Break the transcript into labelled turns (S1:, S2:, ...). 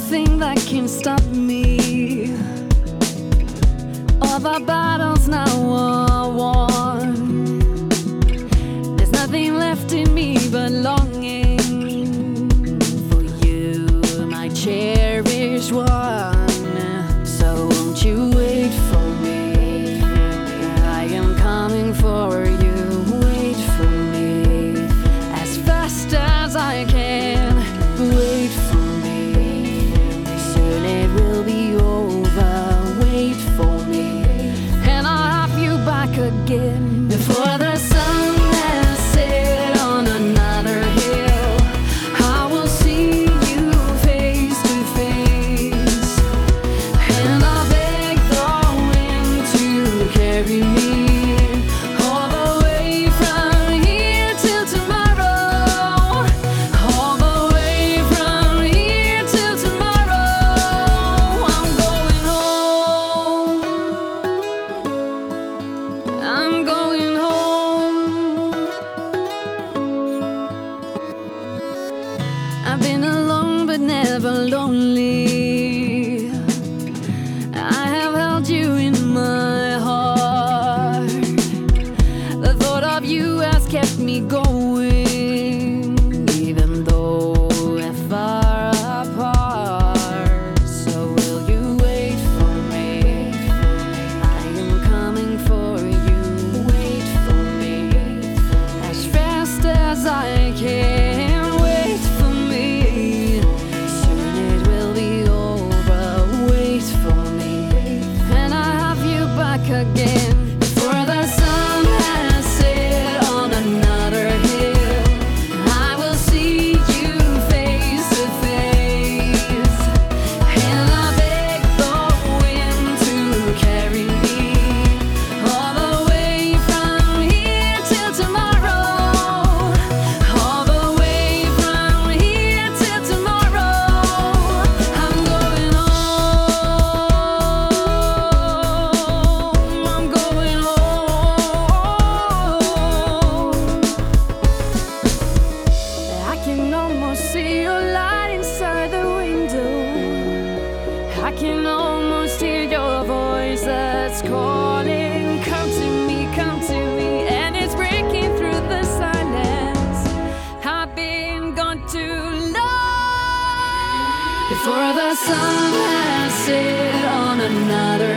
S1: nothing that can stop me. All the battles now are won. There's nothing left in me but longing for you, my cherished one. So won't you wait for me? I am coming for you. Wait for me as fast as I can. Wait for me, soon it will be over. Wait for me, and I'll have you back again before the sun has set on another hill. I will see you face to face, and I'll beg the wind to carry me all the way from here till tomorrow. All the way from here till tomorrow. I'm going home. I'm going home. I've been alone but never lonely. I have held you in my heart. The thought of you has kept me going, even though we're far apart. So will you wait for me? I am coming for you. Wait for me as fast as I can. Wait for me, soon it will be over. Wait for me, and I have you back again before the sun has set on another hill. I will see you face to face, and I beg the wind to carry me all the way from here till tomorrow. All the way from here till tomorrow. I'm going home. I'm going home. I can almost see your light inside the window. I can almost hear your voice that's calling. Come to me, and it's breaking through the silence. I've been gone too long. Before the sun has set on another